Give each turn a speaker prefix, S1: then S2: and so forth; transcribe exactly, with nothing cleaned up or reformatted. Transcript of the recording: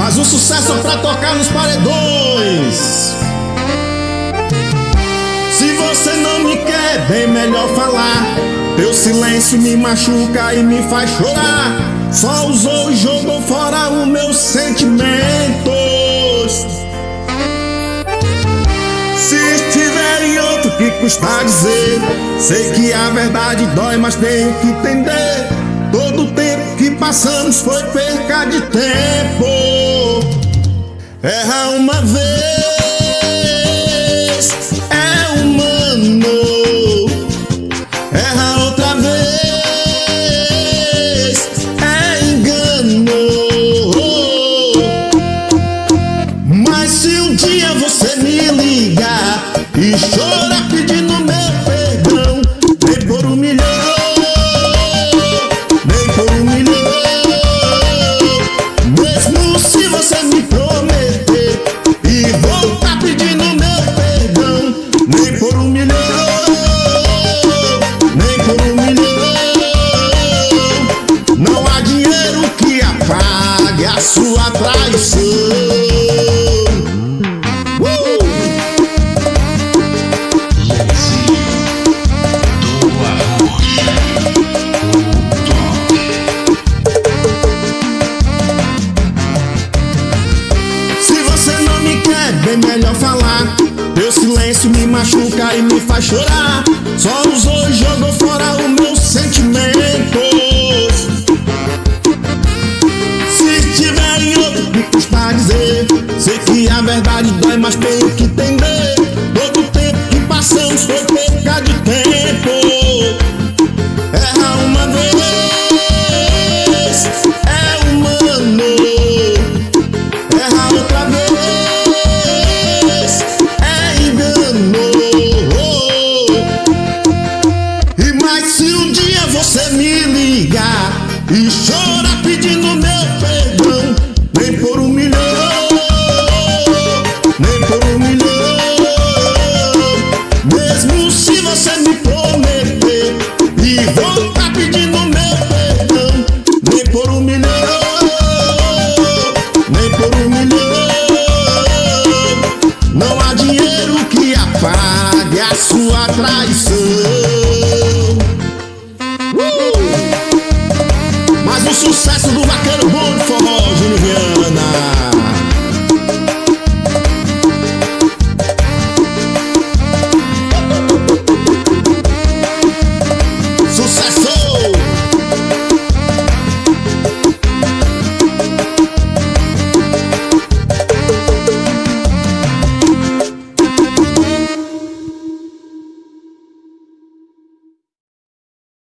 S1: Mas o sucesso é pra tocar nos paredões. Se você não me quer, bem melhor falar. Teu silêncio me machuca e me faz chorar. Só usou e jogou fora os meus sentimentos. Se estiver em outro, que custa dizer? Sei que a verdade dói, mas tenho que entender. Todo o tempo que passamos foi perca de tempo. Erra uma vez, é humano. Erra outra vez, é engano. Mas se um dia você me ligar e chorar pedindo meu perdão, nem por um milhão, nem por um milhão. Mesmo se você me prometer e voltar pedindo meu perdão, nem por um milhão, nem por um milhão. Não há dinheiro que apague a sua traição. Bem melhor falar. Teu silêncio me machuca e me faz chorar. Só usou e jogou fora os meus sentimentos. Se estiver em outro, que custa dizer? Sei que a verdade dói, mas tenho que entender. Todo o tempo que passamos foi perca de tempo. Erra uma vez, é humano. Erra outra vez, você me ligar e chorar pedindo meu perdão, nem por um milhão, nem por um milhão. Mesmo se você me prometer e voltar pedindo meu perdão, nem por um milhão, nem por um milhão. Não há dinheiro que apague a sua traição. Mas o sucesso do Vaqueiro Bom